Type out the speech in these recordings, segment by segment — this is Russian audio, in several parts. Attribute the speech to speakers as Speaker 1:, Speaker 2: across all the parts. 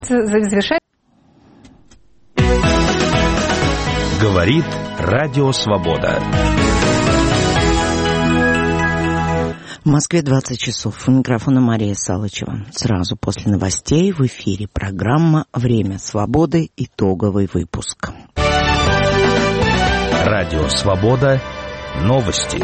Speaker 1: Завершает.
Speaker 2: Говорит Радио Свобода.
Speaker 3: В Москве 20 часов. У микрофона Мария Салычева. Сразу после новостей в эфире программа «Время свободы». Итоговый выпуск.
Speaker 2: Радио Свобода. Новости.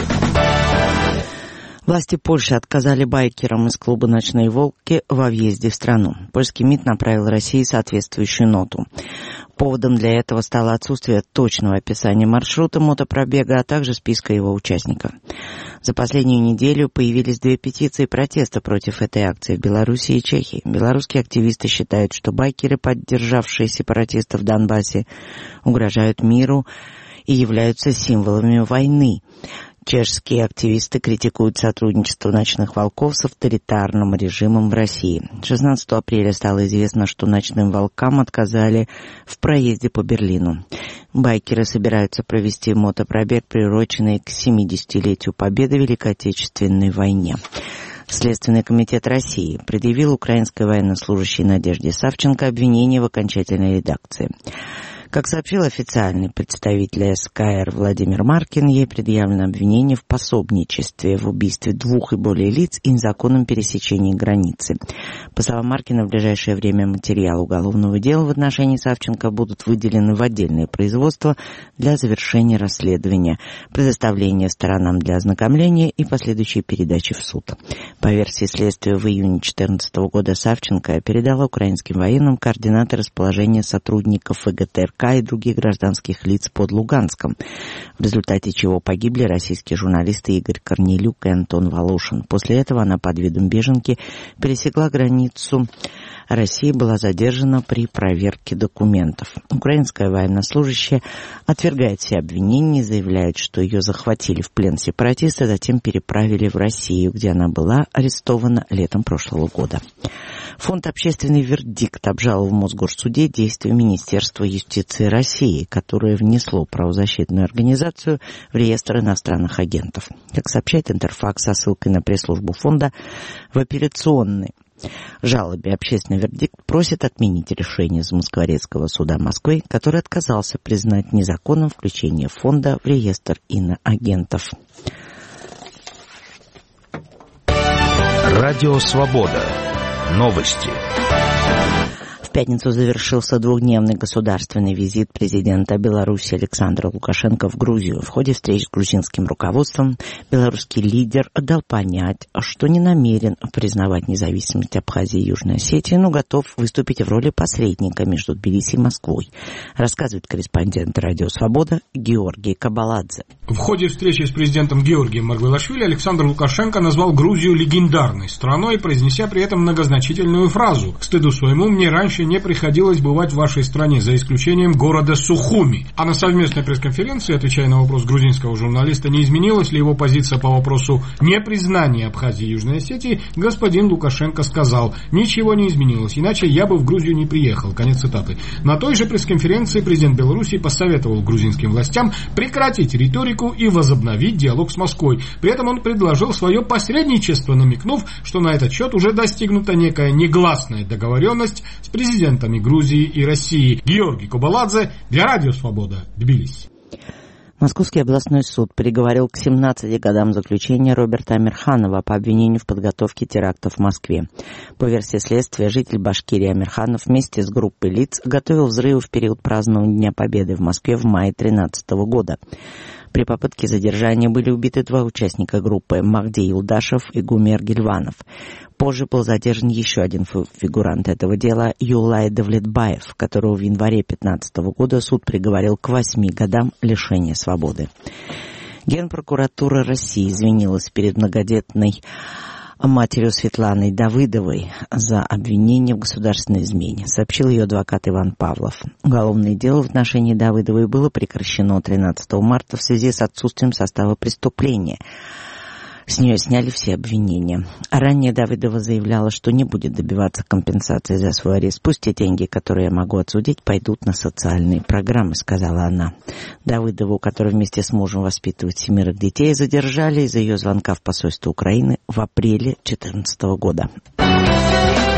Speaker 3: Власти Польши отказали байкерам из клуба «Ночные волки» во въезде в страну. Польский МИД направил России соответствующую ноту. Поводом для этого стало отсутствие точного описания маршрута мотопробега, а также списка его участников. За последнюю неделю появились 2 петиции протеста против этой акции в Беларуси и Чехии. Белорусские активисты считают, что байкеры, поддержавшие сепаратистов в Донбассе, угрожают миру и являются символами войны. Чешские активисты критикуют сотрудничество «Ночных волков» с авторитарным режимом в России. 16 апреля стало известно, что «Ночным волкам» отказали в проезде по Берлину. Байкеры собираются провести мотопробег, приуроченный к 70-летию победы в Великой Отечественной войне. Следственный комитет России предъявил украинской военнослужащей Надежде Савченко обвинение в окончательной редакции. Как сообщил официальный представитель СКР Владимир Маркин, ей предъявлено обвинение в пособничестве в убийстве 2 и более лиц и незаконном пересечении границы. По словам Маркина, в ближайшее время материалы уголовного дела в отношении Савченко будут выделены в отдельное производство для завершения расследования, предоставления сторонам для ознакомления и последующей передачи в суд. По версии следствия, в июне 2014 года Савченко передала украинским военным координаты расположения сотрудников ВГТРК и других гражданских лиц под Луганском, в результате чего погибли российские журналисты Игорь Корнелюк и Антон Волошин. После этого она под видом беженки пересекла границу. Россия была задержана при проверке документов. Украинская военнослужащая отвергает все обвинения и заявляет, что ее захватили в плен сепаратисты, а затем переправили в Россию, где она была арестована летом прошлого года. Фонд «Общественный вердикт» обжаловал в Мосгорсуде действия Министерства юстиции России, которое внесло правозащитную организацию в реестр иностранных агентов. Как сообщает Интерфакс со ссылкой на пресс-службу фонда, в апелляционной жалобе «Общественный вердикт» просит отменить решение Замоскворецкого суда Москвы, который отказался признать незаконным включение фонда в реестр иноагентов.
Speaker 2: Радио Свобода. Новости.
Speaker 3: В пятницу завершился 2-дневный государственный визит президента Беларуси Александра Лукашенко в Грузию. В ходе встреч с грузинским руководством белорусский лидер дал понять, что не намерен признавать независимость Абхазии и Южной Осетии, но готов выступить в роли посредника между Тбилиси и Москвой, рассказывает корреспондент «Радио Свобода» Георгий Кабаладзе.
Speaker 4: В ходе встречи с президентом Георгием Маргвелашвили Александр Лукашенко назвал Грузию легендарной страной, произнеся при этом многозначительную фразу: «К стыду своему, мне раньше не приходилось бывать в вашей стране, за исключением города Сухуми». А на совместной пресс-конференции, отвечая на вопрос грузинского журналиста, не изменилась ли его позиция по вопросу непризнания Абхазии и Южной Осетии, господин Лукашенко сказал: «Ничего не изменилось, иначе я бы в Грузию не приехал». Конец цитаты. На той же пресс-конференции президент Беларуси посоветовал грузинским властям прекратить риторику и возобновить диалог с Москвой. При этом он предложил свое посредничество, намекнув, что на этот счет уже достигнута некая негласная договоренность с президентами Грузии и России. Георгий Кабаладзе для Радио Свобода, Тбилиси.
Speaker 3: Московский областной суд приговорил к 17 годам заключения Роберта Амирханова по обвинению в подготовке терактов в Москве. По версии следствия, житель Башкирии Амирханов вместе с группой лиц готовил взрывы в период празднования Дня Победы в Москве в мае 2013 года. При попытке задержания были убиты 2 участника группы — Махди Юлдашев и Гумер Гильванов. Позже был задержан еще один фигурант этого дела — Юлай Давлетбаев, которого в январе 2015 года суд приговорил к 8 годам лишения свободы. Генпрокуратура России извинилась перед многодетной матерью Светланой Давыдовой за обвинение в государственной измене, сообщил ее адвокат Иван Павлов. Уголовное дело в отношении Давыдовой было прекращено 13 марта в связи с отсутствием состава преступления. С нее сняли все обвинения. Ранее Давыдова заявляла, что не будет добиваться компенсации за свой арест. «Пусть те деньги, которые я могу отсудить, пойдут на социальные программы», — сказала она. Давыдову, которая вместе с мужем воспитывает 7 детей, задержали из-за ее звонка в посольство Украины в апреле 2014 года.